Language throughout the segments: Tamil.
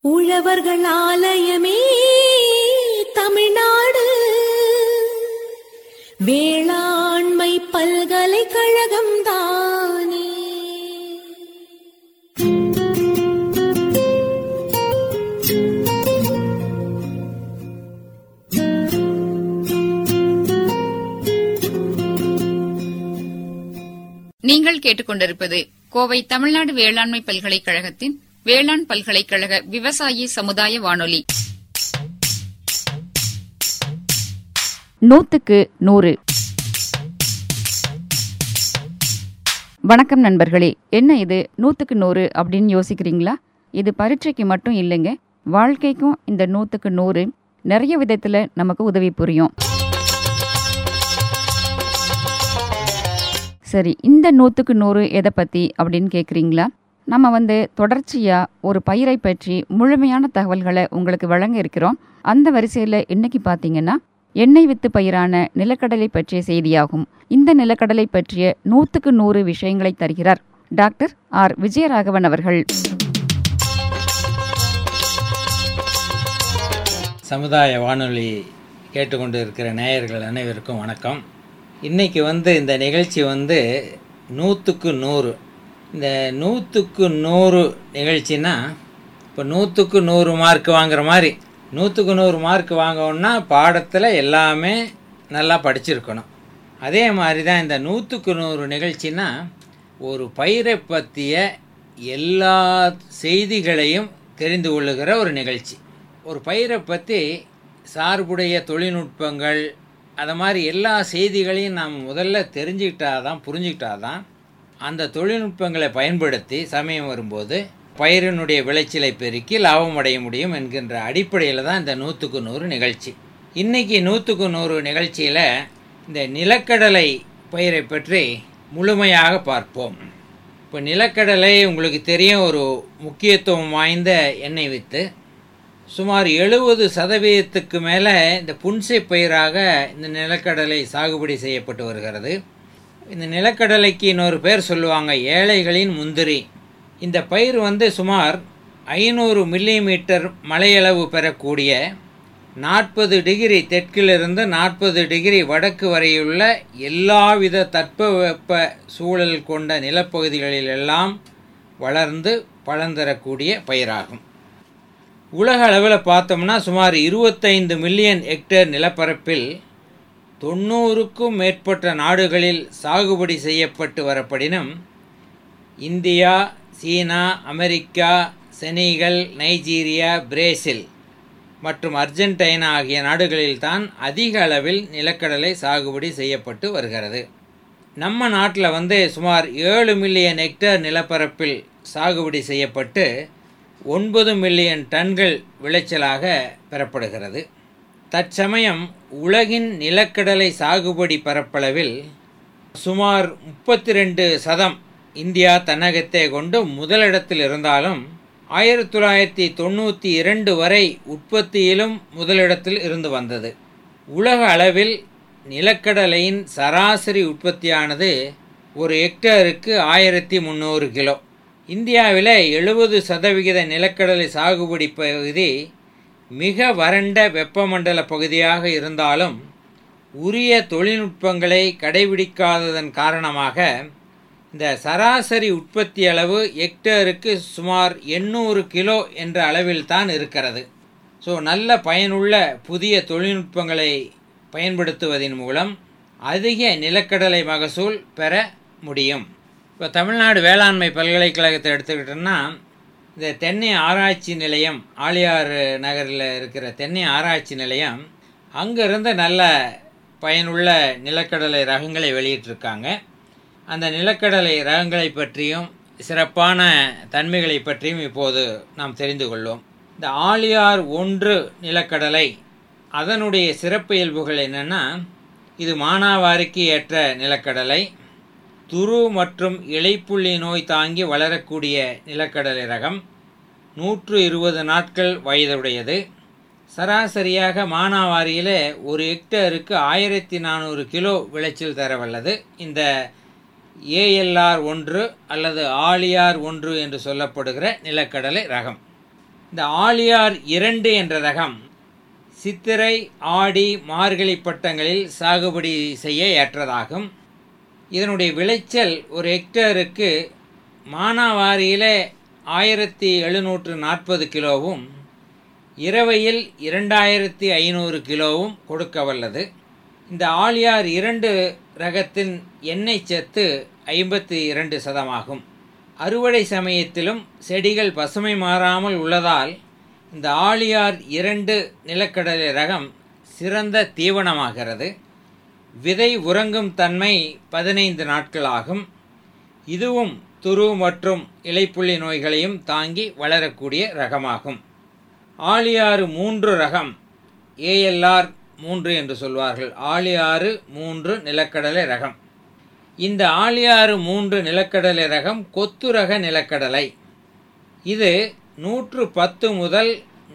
உழவர்கள் ஆலயமே தமிழ்நாடு வேளாண்மை பல்கலைக்கழகம் தானே. நீங்கள் கேட்டுக்கொண்டிருப்பது கோவை தமிழ்நாடு வேளாண்மை பல்கலைக்கழகத்தின் வேளாண் பல்கலைக்கழக விவசாயி சமுதாய வானொலி. 100க்கு 100. வணக்கம் நண்பர்களே. என்ன இது 100க்கு 100 அப்படின்னு யோசிக்கிறீங்களா? இது பரீட்சைக்கு மட்டும் இல்லைங்க, வாழ்க்கைக்கும் இந்த 100க்கு 100 நிறைய விதத்தில் நமக்கு உதவி புரியும். சரி, இந்த 100க்கு 100 எதை பற்றி அப்படின்னு கேட்குறீங்களா? நம்ம தொடர்ச்சியாக ஒரு பயிரை பற்றி முழுமையான தகவல்களை உங்களுக்கு வழங்க இருக்கிறோம். அந்த வரிசையில் இன்னைக்கு பார்த்தீங்கன்னா எண்ணெய் வித்து பயிரான நிலக்கடலை பற்றிய செய்தியாகும். இந்த நிலக்கடலை பற்றிய 100க்கு 100 விஷயங்களை தருகிறார் டாக்டர் ஆர் விஜயராகவன் அவர்கள். சமுதாய வானொலி கேட்டுக்கொண்டு இருக்கிற நேயர்கள் அனைவருக்கும் வணக்கம். இன்றைக்கி இந்த நிகழ்ச்சி 100க்கு 100. இந்த 100க்கு 100 நிகழ்ச்சின்னா இப்போ 100க்கு 100 மார்க் வாங்குற மாதிரி. 100க்கு 100 மார்க் வாங்கணுன்னா பாடத்தில் எல்லாமே நல்லா படிச்சிருக்கணும். அதே மாதிரி தான் இந்த 100க்கு 100 நிகழ்ச்சின்னா ஒரு பயிரை பற்றிய எல்லா செய்திகளையும் தெரிந்து கொள்ளுகிற ஒரு நிகழ்ச்சி. ஒரு பயிரை பற்றி சார்புடைய தொழில்நுட்பங்கள், அது மாதிரி எல்லா செய்திகளையும் நாம் முதல்ல தெரிஞ்சுக்கிட்டாதான், புரிஞ்சுக்கிட்டாதான் அந்த தொழில்நுட்பங்களை பயன்படுத்தி சமயம் வரும்போது பயிரினுடைய விளைச்சலை பெருக்கி லாபம் அடைய முடியும் என்கின்ற அடிப்படையில் தான் இந்த 100க்கு 100 நிகழ்ச்சி. இன்றைக்கி 100க்கு 100 நிகழ்ச்சியில் இந்த நிலக்கடலை பயிரை பற்றி முழுமையாக பார்ப்போம். இப்போ நிலக்கடலை உங்களுக்கு தெரியும், ஒரு முக்கியத்துவம் வாய்ந்த எண்ணெய் வித்து. சுமார் 70% மேலே இந்த புன்சை பயிராக இந்த நிலக்கடலை சாகுபடி செய்யப்பட்டு வருகிறது. இந்த நிலக்கடலைக்கு இன்னொரு பேர் சொல்லுவாங்க, ஏழைகளின் முந்திரி. இந்த பயிர் சுமார் 500 மில்லிமீட்டர் மழையளவு பெறக்கூடிய 40 டிகிரி தெற்கிலிருந்து 40 டிகிரி வடக்கு வரையுள்ள எல்லாவித தட்பவெப்ப சூழல் கொண்ட நிலப்பகுதிகளிலெல்லாம் வளர்ந்து பழந்தரக்கூடிய பயிராகும். உலக அளவில் பார்த்தோம்னா சுமார் 25 மில்லியன் ஹெக்டேர் நிலப்பரப்பில் 90க்கும் மேற்பட்ட நாடுகளில் சாகுபடி செய்யப்பட்டு வரப்படினும் India, China, America, Senegal, Nigeria, Brazil மற்றும் அர்ஜென்டினா ஆகிய நாடுகளில்தான் அதிக அளவில் நிலக்கடலை சாகுபடி செய்யப்பட்டு வருகிறது. நம்ம நாட்டில் சுமார் 7 மில்லியன் ஹெக்டேர் நிலப்பரப்பில் சாகுபடி செய்யப்பட்டு 9 மில்லியன் டன்கள் விளைச்சலாக பெறப்படுகிறது. தற்சமயம் உலகின் நிலக்கடலை சாகுபடி பரப்பளவில் சுமார் 32% இந்தியா தன்னகத்தை கொண்டு முதலிடத்தில் இருந்தாலும் 1992 வரை உற்பத்தியிலும் முதலிடத்தில் இருந்து வந்தது. உலக அளவில் நிலக்கடலையின் சராசரி உற்பத்தியானது ஒரு ஹெக்டேருக்கு 1300 கிலோ. இந்தியாவில் 70% நிலக்கடலை சாகுபடி பகுதி மிக வறண்ட வெப்பமண்டல பகுதியாக இருந்தாலும் உரிய தொழில்நுட்பங்களை கடைபிடிக்காததன் காரணமாக இந்த சராசரி உற்பத்தி அளவு ஹெக்டேருக்கு சுமார் 800 கிலோ என்ற அளவில் தான் இருக்கிறது. ஸோ நல்ல பயனுள்ள புதிய தொழில்நுட்பங்களை பயன்படுத்துவதன் மூலம் அதிக நிலக்கடலை மகசூல் பெற முடியும். இப்போ தமிழ்நாடு வேளாண்மை பல்கலைக்கழகத்தை எடுத்துக்கிட்டோம்னா இந்த தென்னை ஆராய்ச்சி நிலையம், ஆழியார் நகரில் இருக்கிற தென்னை ஆராய்ச்சி நிலையம், அங்கேருந்து நல்ல பயனுள்ள நிலக்கடலை ரகங்களை வெளியிட்டிருக்காங்க. அந்த நிலக்கடலை ரகங்களை பற்றியும் சிறப்பான தன்மைகளை பற்றியும் இப்போது நாம் தெரிந்து கொள்வோம். இந்த ஆழியார் 1 நிலக்கடலை அதனுடைய சிறப்பு இயல்புகள் என்னென்னா, இது மானாவாரிக்கு ஏற்ற நிலக்கடலை, துரு மற்றும் இலைப்புள்ளி நோய் தாங்கி வளரக்கூடிய நிலக்கடலை ரகம், 120 நாட்கள் வயதுடையது. சராசரியாக மானாவாரியில் ஒரு ஹெக்டேருக்கு 1400 கிலோ விளைச்சல் தரவல்லது இந்த ALR 1 அல்லது ஆழியார் 1 என்று சொல்லப்படுகிற நிலக்கடலை ரகம். இந்த ஆழியார் 2 என்ற ரகம் சித்திரை, ஆடி, மார்கழி பட்டங்களில் சாகுபடி செய்ய ஏற்றதாகும். இதனுடைய விளைச்சல் ஒரு ஹெக்டேருக்கு மானாவாரியில் 1740 கிலோவும் இரவையில் 2500 கிலோவும் கொடுக்க வல்லது. இந்த ஆழியார் 2 ரகத்தின் எண்ணெய் சத்து 52%. அறுவடை சமயத்திலும் செடிகள் பசுமை மாறாமல் உள்ளதால் இந்த ஆழியார் 2 நிலக்கடலை ரகம் சிறந்த தீவனமாகிறது. விதை உறங்கும் தன்மை 15 நாட்கள் ஆகும். இதுவும் துரு மற்றும் இலைப்புள்ளி நோய்களையும் தாங்கி வளரக்கூடிய ரகமாகும். ஆழியாறு 3 ரகம் ALR 3 என்று சொல்வார்கள். ஆழியாறு 3 நிலக்கடலை ரகம். இந்த ஆழியாறு 3 நிலக்கடலை ரகம் கொத்து ரக நிலக்கடலை. இது 110 முதல்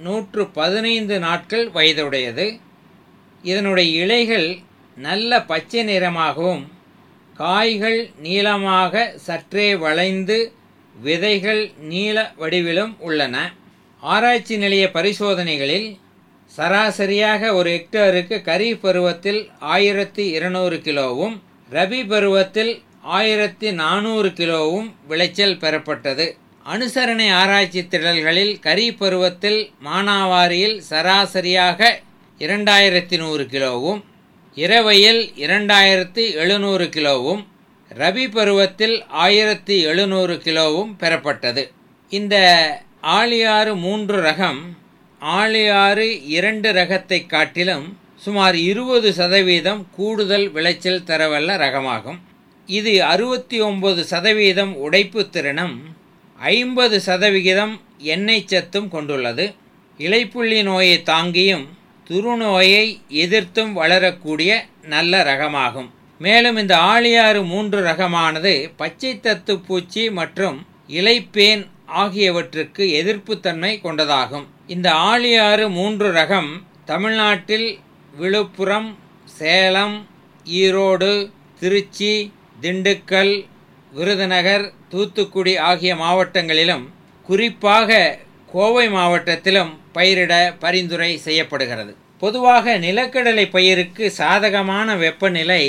115 நாட்கள் வயதுடையது. இதனுடைய இலைகள் நல்ல பச்சை நிறமாகவும் காய்கள் நீளமாக சற்றே வளைந்து விதைகள் நீல வடிவிலும் உள்ளன. ஆராய்ச்சி நிலைய பரிசோதனைகளில் சராசரியாக ஒரு ஹெக்டேருக்கு கரீஃப் பருவத்தில் 1200 கிலோவும் ரபி பருவத்தில் 1400 கிலோவும் விளைச்சல் பெறப்பட்டது. அனுசரணை ஆராய்ச்சி திடல்களில் கரீஃப் பருவத்தில் மானாவாரியில் சராசரியாக 2100 கிலோவும் இரவையில் 2700 கிலோவும் ரபி பருவத்தில் 1700 கிலோவும் பெறப்பட்டது. இந்த ஆழியாறு 3 ரகம் ஆழியாறு 2 ரகத்தை காட்டிலும் சுமார் 20% கூடுதல் விளைச்சல் தரவல்ல ரகமாகும். இது 69% உடைப்பு திறனும் 50% எண்ணெய் சத்தும் கொண்டுள்ளது. இலைப்புள்ளி நோயை தாங்கியும் துருநோயை எதிர்த்தும் வளரக்கூடிய நல்ல ரகமாகும். மேலும் இந்த ஆழியாறு 3 ரகமானது பச்சை தத்து பூச்சி மற்றும் இலைப்பேன் ஆகியவற்றுக்கு எதிர்ப்புத்தன்மை கொண்டதாகும். இந்த ஆழியாறு 3 ரகம் தமிழ்நாட்டில் விழுப்புரம், சேலம், ஈரோடு, திருச்சி, திண்டுக்கல், விருதுநகர், தூத்துக்குடி ஆகிய மாவட்டங்களிலும் குறிப்பாக கோவை மாவட்டத்திலும் பயிரிட பரிந்துரை செய்யப்படுகிறது. பொதுவாக நிலக்கடலை பயிருக்கு சாதகமான வெப்பநிலை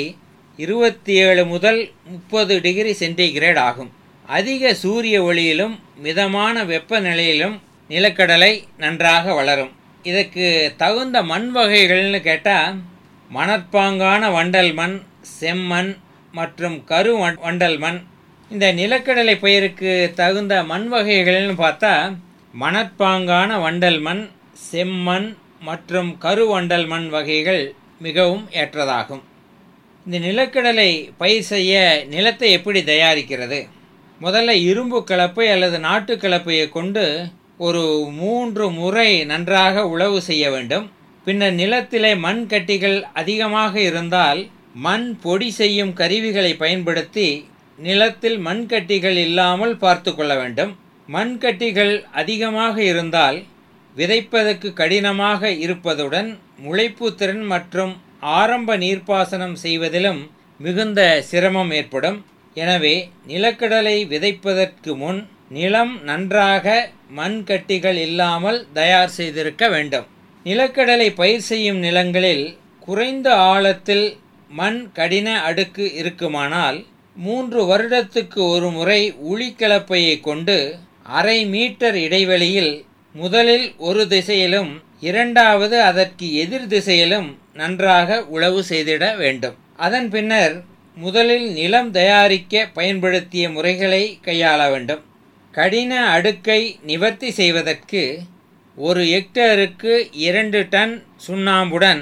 27 முதல் 30 டிகிரி சென்டிகிரேட் ஆகும். அதிக சூரிய ஒளியிலும் மிதமான வெப்பநிலையிலும் நிலக்கடலை நன்றாக வளரும். இதற்கு தகுந்த மண் வகைகள்னு கேட்டால் மணற்பாங்கான வண்டல் மண், செம்மண் மற்றும் கரு வண்டல் மண். இந்த நிலக்கடலை பயிருக்கு தகுந்த மண் வகைகள்னு பார்த்தா மணற்பாங்கான வண்டல் மண், செம்மண் மற்றும் கரு வண்டல் மண் வகைகள் மிகவும் ஏற்றதாகும். இந்த நிலக்கடலை பயிர் செய்ய நிலத்தை எப்படி தயாரிக்கிறது? முதல்ல இரும்பு கலப்பை அல்லது நாட்டு கலப்பையை கொண்டு ஒரு 3 முறை நன்றாக உழவு செய்ய வேண்டும். பின்னர் நிலத்திலே மண் கட்டிகள் அதிகமாக இருந்தால் மண் பொடி செய்யும் கருவிகளை பயன்படுத்தி நிலத்தில் மண் கட்டிகள் இல்லாமல் பார்த்து கொள்ள வேண்டும். மண் கட்டிகள் அதிகமாக இருந்தால் விதைப்பதற்கு கடினமாக இருப்பதுடன் முளைப்பு திறன் மற்றும் ஆரம்ப நீர்ப்பாசனம் செய்வதிலும் மிகுந்த சிரமம் ஏற்படும். எனவே நிலக்கடலை விதைப்பதற்கு முன் நிலம் நன்றாக மண் கட்டிகள் இல்லாமல் தயார் செய்திருக்க வேண்டும். நிலக்கடலை பயிர் செய்யும் நிலங்களில் குறைந்த ஆழத்தில் மண் கடின அடுக்கு இருக்குமானால் 3 வருடத்துக்கு ஒரு முறை உளிக்கலப்பையை கொண்டு 1/2 மீட்டர் இடைவெளியில் முதலில் ஒரு திசையிலும் இரண்டாவது அதற்கு எதிர் திசையிலும் நன்றாக உழவு செய்திட வேண்டும். அதன் பின்னர் முதலில் நிலம் தயாரிக்க பயன்படுத்திய முறைகளை கையாள வேண்டும். கடின அடுக்கை நிவர்த்தி செய்வதற்கு ஒரு ஹெக்டேருக்கு 2 டன் சுண்ணாம்புடன்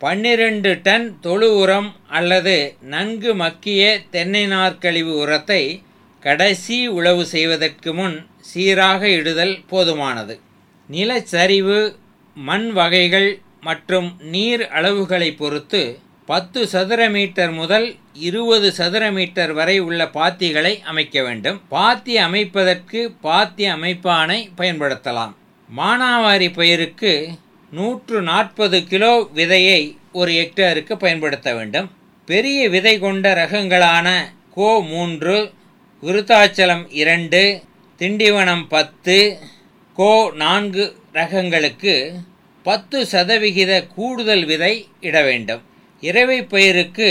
12 டன் தொழு உரம் அல்லது நன்கு மக்கிய தென்னை நார்க்கழிவு உரத்தை கடைசி உழவு செய்வதற்கு முன் சீராக இடுதல் போதுமானது. நிலச்சரிவு, மண் வகைகள் மற்றும் நீர் அளவுகளை பொறுத்து 10 சதுர மீட்டர் முதல் 20 சதுர மீட்டர் வரை உள்ள பாத்திகளை அமைக்க வேண்டும். பாத்தி அமைப்பதற்கு பாத்தி அமைப்பானை பயன்படுத்தலாம். மானாவாரி பயிருக்கு 140 கிலோ விதையை ஒரு ஹெக்டேருக்கு பயன்படுத்த வேண்டும். பெரிய விதை கொண்ட ரகங்களான கோ 3, விருத்தாச்சலம் 2, திண்டிவனம் 10, கோ 4 ரகங்களுக்கு 10% கூடுதல் விதை இட வேண்டும். இறவை பயிருக்கு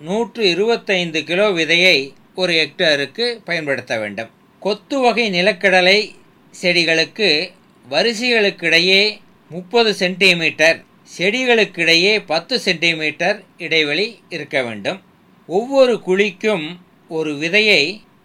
125 கிலோ விதையை ஒரு ஹெக்டேருக்கு பயன்படுத்த வேண்டும். கொத்து வகை நிலக்கடலை செடிகளுக்கு வரிசைகளுக்கிடையே 30 சென்டிமீட்டர், செடிகளுக்கிடையே 10 சென்டிமீட்டர் இடைவெளி இருக்க வேண்டும். ஒவ்வொரு குழிக்கும் ஒரு விதையை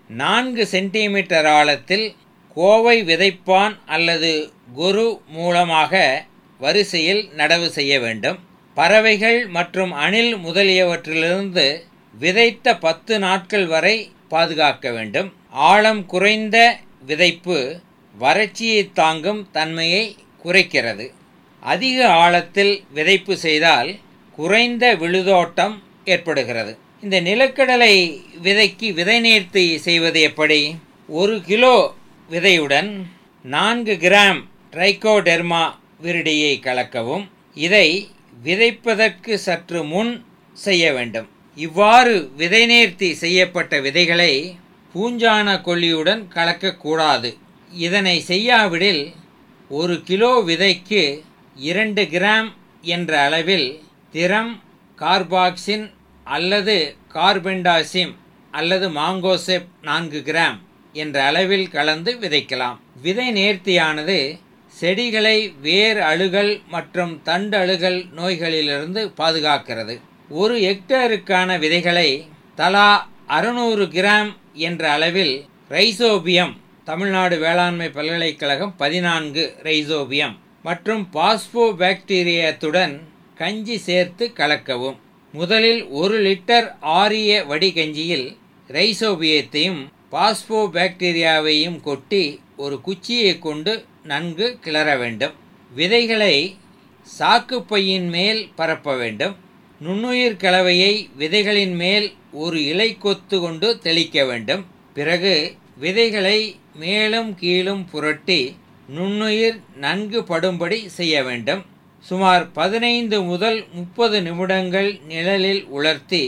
4 சென்டிமீட்டர் ஆழத்தில் கோவை விதைப்பான் அல்லது குரு மூலமாக வரிசையில் நடவு செய்ய வேண்டும். பறவைகள் மற்றும் அணில் முதலியவற்றிலிருந்து விதைத்த 10 நாட்கள் வரை பாதுகாக்க வேண்டும். ஆழம் குறைந்த விதைப்பு வறட்சியை தாங்கும் தன்மையை குறைக்கிறது. அதிக ஆழத்தில் விதைப்பு செய்தால் குறைந்த விழுதோட்டம் ஏற்படுகிறது. இந்த நிலக்கடலை விதைக்கு விதை நேர்த்தி செய்வது எப்படி? 1 கிலோ விதையுடன் 4 கிராம் ட்ரைகோடெர்மா விரிடியை கலக்கவும். இதை விதைப்பதற்கு சற்று முன் செய்ய வேண்டும். இவ்வாறு விதை நேர்த்தி செய்யப்பட்ட விதைகளை பூஞ்சான கொல்லியுடன் கலக்கக்கூடாது. இதனை செய்யாவிடில் 1 கிலோ விதைக்கு 2 கிராம் என்ற அளவில் திரம், கார்பாக்சின் அல்லது கார்பெண்டாசிம் அல்லது மாங்கோசெப் 4 கிராம் என்ற அளவில் கலந்து விதைக்கலாம். விதை நேர்த்தியானது செடிகளை வேர் அழுகல் மற்றும் தண்டு அழுகல் நோய்களிலிருந்து பாதுகாக்கிறது. 1 ஹெக்டேருக்கான விதைகளை தலா 600 கிராம் என்ற அளவில் ரைசோபியம், தமிழ்நாடு வேளாண்மை பல்கலைக்கழகம் 14 ரைசோபியம் மற்றும் பாஸ்போ பாக்டீரியத்துடன் கஞ்சி சேர்த்து கலக்கவும். முதலில் 1 லிட்டர் ஆரிய வடிகஞ்சியில் ரைசோபியத்தையும் பாஸ்போ பாக்டீரியாவையும் கொட்டி ஒரு குச்சியை கொண்டு நன்கு கிளற வேண்டும். விதைகளை சாக்குப்பையின் மேல் பரப்ப வேண்டும். நுண்ணுயிர் கலவையை விதைகளின் மேல் ஒரு இலை கொத்து கொண்டு தெளிக்க வேண்டும். பிறகு விதைகளை மேலும் கீழும் புரட்டி நுண்ணுயிர் நன்கு படும்படி செய்ய வேண்டும். சுமார் 15 முதல் 30 நிமிடங்கள் நிழலில் உலர்த்தி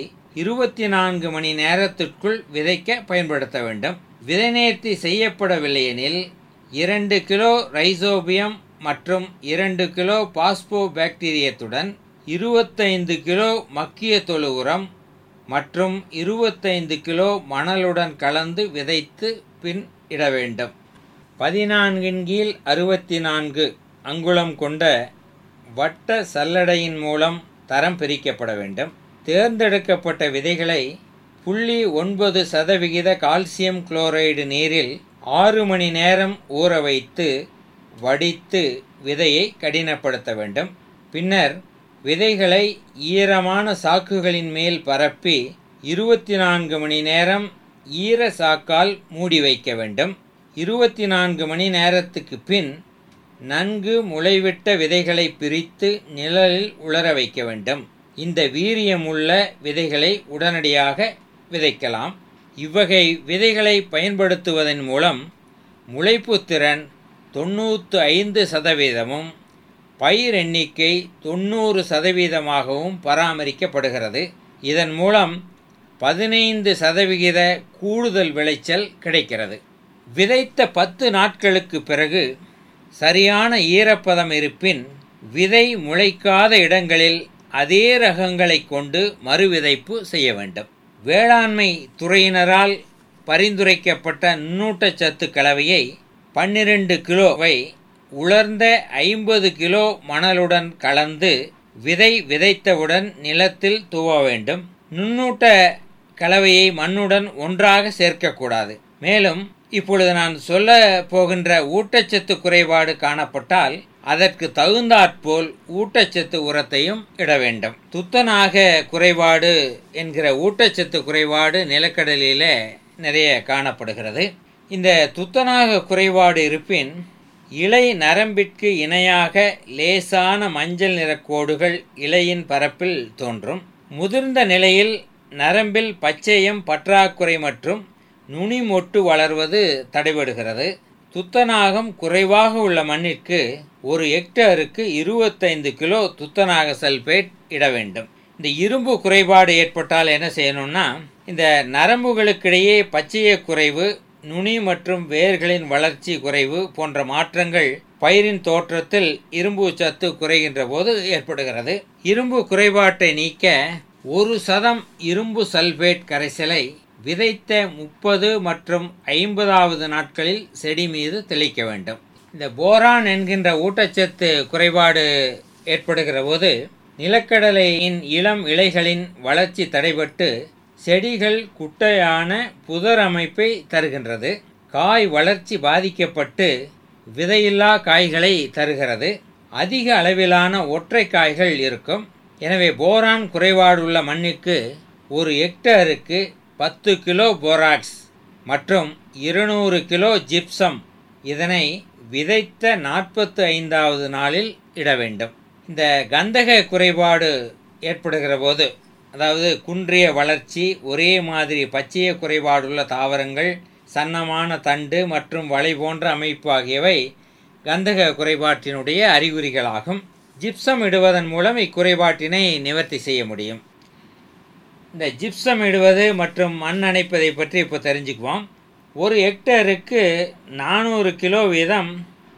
24 மணி நேரத்திற்குள் விதைக்க பயன்படுத்த வேண்டும். விதை நேர்த்தி செய்யப்படவில்லையெனில் 2 கிலோ ரைசோபியம் மற்றும் 2 கிலோ பாஸ்போ பாக்டீரியத்துடன் 25 கிலோ மக்கிய தொழு உரம் மற்றும் 25 கிலோ மணலுடன் கலந்து விதைத்து பின் இட வேண்டும். 14x64 அங்குலம் கொண்ட வட்ட சல்லடையின் மூலம் தரம் பிரிக்கப்பட வேண்டும். தேர்ந்தெடுக்கப்பட்ட விதைகளை 0.9% கால்சியம் குளோரைடு நீரில் 6 மணி நேரம் ஊற வைத்து வடித்து விதையை கடினப்படுத்த வேண்டும். பின்னர் விதைகளை ஈரமான சாக்குகளின் மேல் பரப்பி 24 மணி நேரம் ஈர சாக்கால் மூடி வைக்க வேண்டும். 24 மணி நேரத்துக்கு பின் நன்கு முளைவிட்ட விதைகளை பிரித்து நிழலில் உலர வைக்க வேண்டும். இந்த வீரியமுள்ள விதைகளை உடனடியாக விதைக்கலாம். இவ்வகை விதைகளை பயன்படுத்துவதன் மூலம் முளைப்பு திறன் 95%, பயிர் எண்ணிக்கை 90%ஆகவும் பராமரிக்கப்படுகிறது. இதன் மூலம் 15% கூடுதல் விளைச்சல் கிடைக்கிறது. விதைத்த 10 நாட்களுக்கு பிறகு சரியான ஈரப்பதம் இருப்பின் விதை முளைக்காத இடங்களில் அதே ரகங்களை கொண்டு மறுவிதைப்பு செய்ய வேண்டும். வேளாண்மை துறையினரால் பரிந்துரைக்கப்பட்ட நுண்ணூட்டச்சத்து கலவையை 12 கிலோவை உலர்ந்த 50 கிலோ மணலுடன் கலந்து விதை விதைத்தவுடன் நிலத்தில் தூவ வேண்டும். நுண்ணூட்ட கலவையை மண்ணுடன் ஒன்றாக சேர்க்கக்கூடாது. மேலும் இப்பொழுது நான் சொல்ல போகின்ற ஊட்டச்சத்து குறைபாடு காணப்பட்டால் அதற்கு தகுந்தாற்போல் ஊட்டச்சத்து உரத்தையும் இட வேண்டும். துத்தநாக குறைபாடு என்கிற ஊட்டச்சத்து குறைபாடு நிலக்கடலில் நிறைய காணப்படுகிறது. இந்த துத்தநாக குறைபாடு இருப்பின் இலை நரம்பிற்கு இணையாக லேசான மஞ்சள் நிற கோடுகள் இலையின் பரப்பில் தோன்றும். முதிர்ந்த நிலையில் நரம்பில் பச்சையம் பற்றாக்குறை மற்றும் நுனி மொட்டு வளர்வது தடைபடுகிறது. துத்தநாகம் குறைவாக உள்ள மண்ணிற்கு 1 ஹெக்டேருக்கு 25 கிலோ துத்தநாக சல்பேட் இட வேண்டும். இந்த இரும்பு குறைபாடு ஏற்பட்டால் என்ன செய்யணும்னா, இந்த நரம்புகளுக்கிடையே பச்சைய குறைவு, நுனி மற்றும் வேர்களின் வளர்ச்சி குறைவு போன்ற மாற்றங்கள் பயிரின் தோற்றத்தில் இரும்பு சத்து குறைகின்ற போது ஏற்படுகிறது. இரும்பு குறைபாட்டை நீக்க 1% இரும்பு சல்பேட் கரைசலை விதைத்த 30 மற்றும் 50வது நாட்களில் செடி மீது தெளிக்க வேண்டும். இந்த போரான் என்கின்ற ஊட்டச்சத்து குறைபாடு ஏற்படுகிற போது நிலக்கடலையின் இளம் இலைகளின் வளர்ச்சி தடைபட்டு செடிகள் குட்டையான புதர் அமைப்பை தருகின்றது. காய் வளர்ச்சி பாதிக்கப்பட்டு விதையில்லா காய்களை தருகிறது. அதிக அளவிலான ஒற்றை காய்கள் இருக்கும். எனவே போரான் குறைபாடுள்ள மண்ணுக்கு 1 ஹெக்டேருக்கு 10 கிலோ போராக்ஸ் மற்றும் 200 கிலோ ஜிப்சம் இதனை விதைத்த 45வது நாளில் இட வேண்டும். இந்த கந்தக குறைபாடு ஏற்படுகிற போது, அதாவது குன்றிய வளர்ச்சி, ஒரே மாதிரி பச்சைய குறைபாடுள்ள தாவரங்கள், சன்னமான தண்டு மற்றும் வலை போன்ற அமைப்பு ஆகியவை கந்தக குறைபாட்டினுடைய அறிகுறிகளாகும். ஜிப்சம் இடுவதன் மூலம் இக்குறைபாட்டினை நிவர்த்தி செய்ய முடியும். இந்த ஜிப்சம் இடுவது மற்றும் மண் அணைப்பதை பற்றி இப்போ தெரிஞ்சுக்குவோம். 1 ஹெக்டேருக்கு 400 கிலோ வீதம்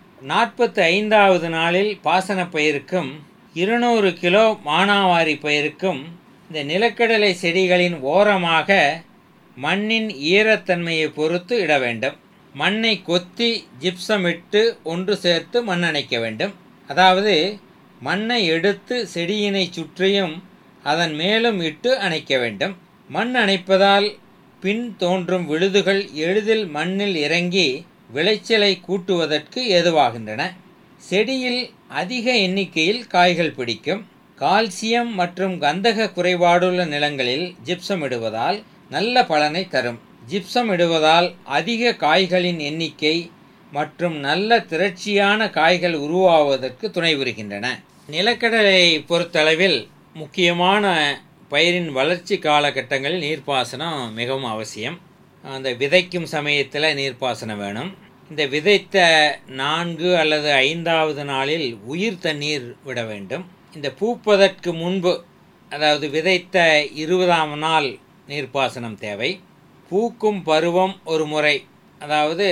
45வது நாளில் பாசன பயிருக்கும் 200 கிலோ மானாவாரி பயிருக்கும் இந்த நிலக்கடலை செடிகளின் ஓரமாக மண்ணின் ஈரத்தன்மையை பொறுத்து இட வேண்டும். மண்ணை கொத்தி ஜிப்சம் இட்டு ஒன்று சேர்த்து மண் அணைக்க வேண்டும். அதாவது மண்ணை எடுத்து செடியினை சுற்றியும் அதன் மேலும் இட்டு அணைக்க வேண்டும். மண் அணைப்பதால் பின் தோன்றும் விழுதுகள் எளிதில் மண்ணில் இறங்கி விளைச்சலை கூட்டுவதற்கு ஏதுவாகின்றன. செடியில் அதிக எண்ணிக்கையில் காய்கள் பிடிக்கும். கால்சியம் மற்றும் கந்தக குறைபாடுள்ள நிலங்களில் ஜிப்சம் இடுவதால் நல்ல பலனை தரும். ஜிப்சம் இடுவதால் அதிக காய்களின் எண்ணிக்கை மற்றும் நல்ல திரட்சியான காய்கள் உருவாவதற்கு துணை புரிகின்றன. நிலக்கடலை பொறுத்தளவில் முக்கியமான பயிரின் வளர்ச்சி காலகட்டங்களில் நீர்ப்பாசனம் மிகவும் அவசியம். அந்த விதைக்கும் சமயத்தில் நீர்ப்பாசனம் வேணும். இந்த விதைத்த 4 அல்லது 5வது நாளில் உயிர் தண்ணீர் விட வேண்டும். இந்த பூப்பதற்கு முன்பு, அதாவது விதைத்த 20ஆம் நாள் நீர்ப்பாசனம் தேவை. பூக்கும் பருவம் ஒரு முறை, அதாவது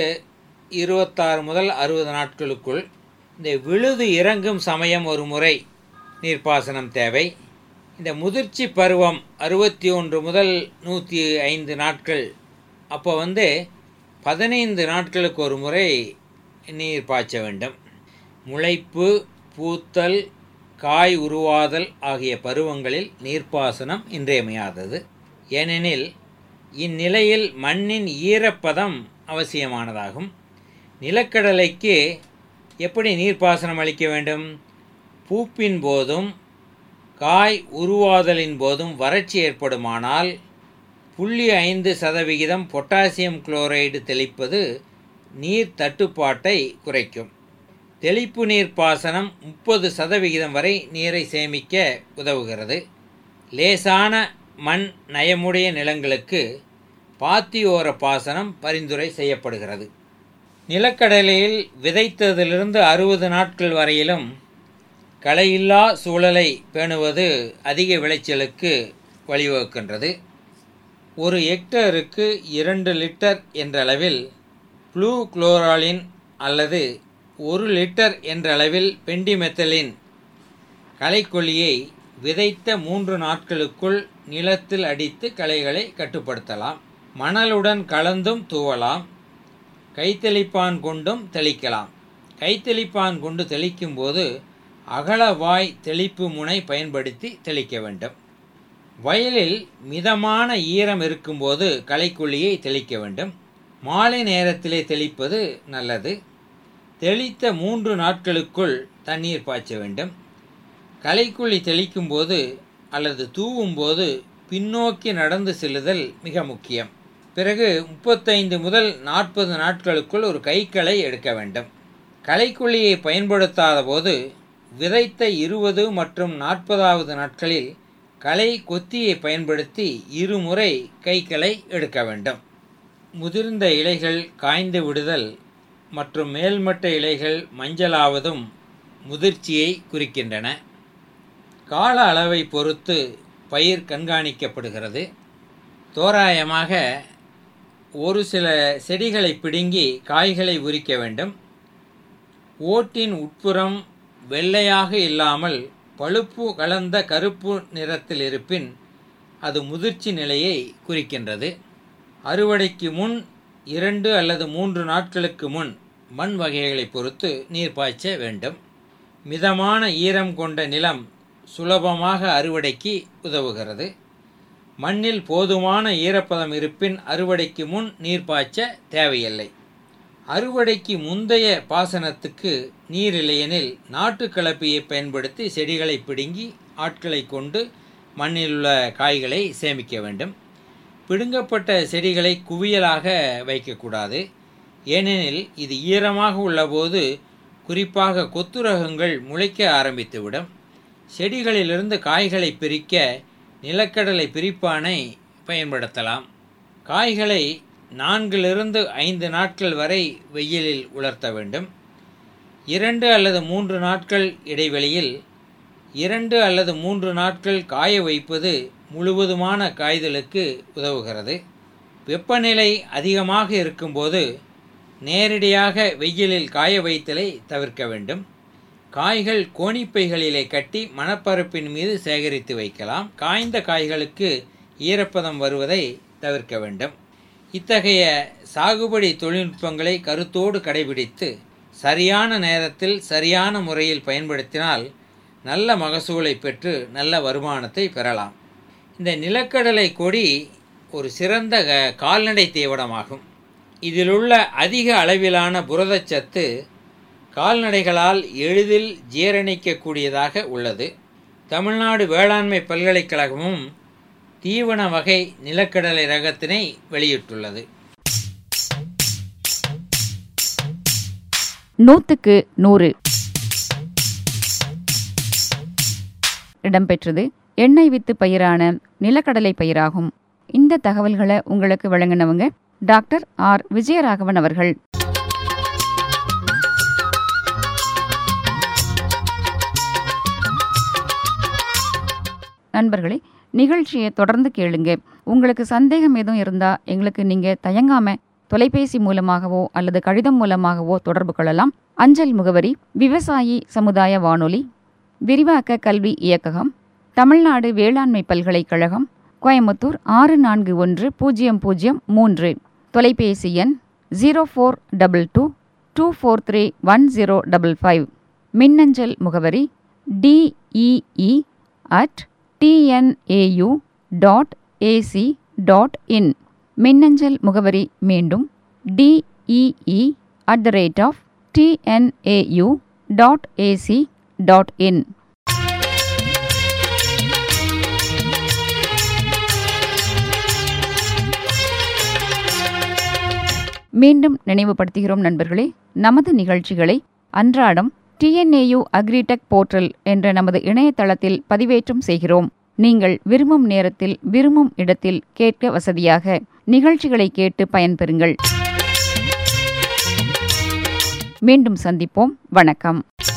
26 முதல் 60 நாட்களுக்குள். இந்த விழுது இறங்கும் சமயம் ஒரு முறை நீர்ப்பாசனம் தேவை. இந்த முதிர்ச்சி பருவம் 61 முதல் 105 நாட்கள், அப்போ 15 நாட்களுக்கு ஒரு முறை நீர் பாய்ச்ச வேண்டும். முளைப்பு, பூத்தல், காய் உருவாதல் ஆகிய பருவங்களில் நீர்ப்பாசனம் இன்றியமையாதது. ஏனெனில் இந்நிலையில் மண்ணின் ஈரப்பதம் அவசியமானதாகும். நிலக்கடலைக்கு எப்படி நீர்ப்பாசனம் அளிக்க வேண்டும்? பூப்பின் போதும் காய் உருவாதலின் போதும் வறட்சி ஏற்படுமானால் 0.5% பொட்டாசியம் குளோரைடு தெளிப்பது நீர் தட்டுப்பாட்டை குறைக்கும். தெளிப்பு நீர் பாசனம் 30% வரை நீரை சேமிக்க உதவுகிறது. லேசான மண் நயமுடைய நிலங்களுக்கு பாத்தியோர பாசனம் பரிந்துரை செய்யப்படுகிறது. நிலக்கடலையில் விதைத்ததிலிருந்து 60 நாட்கள் வரையிலும் களையில்லா சூழலை பேணுவது அதிக விளைச்சலுக்கு வழிவகுக்கின்றது. 1 ஹெக்டேருக்கு 2 லிட்டர் என்ற அளவில் ப்ளூ குளோராலின் அல்லது 1 லிட்டர் என்ற அளவில் பெண்டிமெத்தலின் களைக்கொல்லியை விதைத்த 3 நாட்களுக்குள் நிலத்தில் அடித்து களைகளை கட்டுப்படுத்தலாம். மணலுடன் கலந்தும் தூவலாம். கைத்தெளிப்பான் கொண்டும் தெளிக்கலாம். கைத்தெளிப்பான் கொண்டு தெளிக்கும் போது அகலவாய் தெளிப்பு முனை பயன்படுத்தி தெளிக்க வேண்டும். வயலில் மிதமான ஈரம் இருக்கும்போது களைக்கொல்லியை தெளிக்க வேண்டும். மாலை நேரத்திலே தெளிப்பது நல்லது. தெளித்த 3 நாட்களுக்குள் தண்ணீர் பாய்ச்ச வேண்டும். களைக்கொல்லி தெளிக்கும் போது அல்லது தூவும் போது பின்னோக்கி நடந்து செல்லுதல் மிக முக்கியம். பிறகு 35 முதல் 40 நாட்களுக்குள் ஒரு கைக்களை எடுக்க வேண்டும். களைக்கொல்லியை பயன்படுத்தாத போது விதைத்த 20 மற்றும் 40வது நாட்களில் களை கொத்தியை பயன்படுத்தி 2 முறை கைக்களை எடுக்க வேண்டும். முதிர்ந்த இலைகள் காய்ந்து விடுதல் மற்றும் மேல்மட்ட இலைகள் மஞ்சளாவதும் முதிர்ச்சியை குறிக்கின்றன. கால அளவை பொறுத்து பயிர் கண்காணிக்கப்படுகிறது. தோராயமாக ஒரு சில செடிகளை பிடுங்கி காய்களை உரிக்க வேண்டும். ஓட்டின் உட்புறம் வெள்ளையாக இல்லாமல் பழுப்பு கலந்த கருப்பு நிறத்தில் இருப்பின் அது முதிர்ச்சி நிலையை குறிக்கின்றது. அறுவடைக்கு முன் 2 அல்லது 3 நாட்களுக்கு முன் மண் வகைகளை பொறுத்து நீர் பாய்ச்ச வேண்டும். மிதமான ஈரம் கொண்ட நிலம் சுலபமாக அறுவடைக்கு உதவுகிறது. மண்ணில் போதுமான ஈரப்பதம் இருப்பின் அறுவடைக்கு முன் நீர் பாய்ச்ச தேவையில்லை. அறுவடைக்கு முந்தைய பாசனத்துக்கு நீர் இல்லையெனில் நாட்டு கலப்பையை பயன்படுத்தி செடிகளை பிடுங்கி ஆட்களை கொண்டு மண்ணில் உள்ள காய்களை சேமிக்க வேண்டும். பிடுங்கப்பட்ட செடிகளை குவியலாக வைக்கக்கூடாது. ஏனெனில் இது ஈரமாக உள்ளபோது குறிப்பாக கொத்து ரகங்கள் முளைக்க ஆரம்பித்துவிடும். செடிகளிலிருந்து காய்களை பிரிக்க நிலக்கடலை பிரிப்பானை பயன்படுத்தலாம். காய்களை 4-5 நாட்கள் வரை வெயிலில் உலர்த்த வேண்டும். 2 அல்லது 3 நாட்கள் இடைவெளியில் 2 அல்லது 3 நாட்கள் காய வைப்பது முழுவதுமான காய்தலுக்கு உதவுகிறது. வெப்பநிலை அதிகமாக இருக்கும்போது நேரடியாக வெயிலில் காய வைத்தலை தவிர்க்க வேண்டும். காய்கள் கோணிப்பைகளிலே கட்டி மணப்பரப்பின் மீது சேகரித்து வைக்கலாம். காய்ந்த காய்களுக்கு ஈரப்பதம் வருவதை தவிர்க்க வேண்டும். இத்தகைய சாகுபடி தொழில்நுட்பங்களை கருத்தோடு கடைபிடித்து சரியான நேரத்தில் சரியான முறையில் பயன்படுத்தினால் நல்ல மகசூலை பெற்று நல்ல வருமானத்தை பெறலாம். இந்த நிலக்கடலை கொடி ஒரு சிறந்த கால்நடை தீவனமாகும். இதிலுள்ள அதிக அளவிலான புரதச்சத்து கால்நடைகளால் எளிதில் ஜீரணிக்கக்கூடியதாக உள்ளது. தமிழ்நாடு வேளாண்மை பல்கலைக்கழகமும் தீவன வகை நிலக்கடலை ரகத்தினை வெளியிட்டுள்ளது. 100க்கு 100 இடம்பெற்றது எண்ணெய் வித்து பயிரான நிலக்கடலை பயிராகும். இந்த தகவல்களை உங்களுக்கு வழங்கினவங்க டாக்டர் ஆர் விஜயராகவன் அவர்கள். நண்பர்களே, நிகழ்ச்சியை தொடர்ந்து கேளுங்க. உங்களுக்கு சந்தேகம் எதுவும் இருந்தால் எங்களுக்கு நீங்கள் தயங்காம தொலைபேசி மூலமாகவோ அல்லது கடிதம் மூலமாகவோ தொடர்பு கொள்ளலாம். அஞ்சல் முகவரி விவசாயி சமுதாய வானொலி, விரிவாக்க கல்வி இயக்ககம், தமிழ்நாடு வேளாண்மை பல்கலைக்கழகம், கோயம்புத்தூர் 641003. தொலைபேசி எண் 0422243105. மின்னஞ்சல் முகவரி dee@tnau.ac.in. மின்னஞ்சல் முகவரி மீண்டும் dee@tnau.ac.in. மீண்டும் நினைவுபடுத்துகிறோம் நண்பர்களே, நமது நிகழ்ச்சிகளை அன்றாடம் TNAU அக்ரிடெக் போர்ட்டல் என்ற நமது இணையதளத்தில் பதிவேற்றம் செய்கிறோம். நீங்கள் விரும்பும் நேரத்தில் விரும்பும் இடத்தில் கேட்க வசதியாக நிகழ்ச்சிகளை கேட்டு பயன்பெறுங்கள். மீண்டும் சந்திப்போம். வணக்கம்.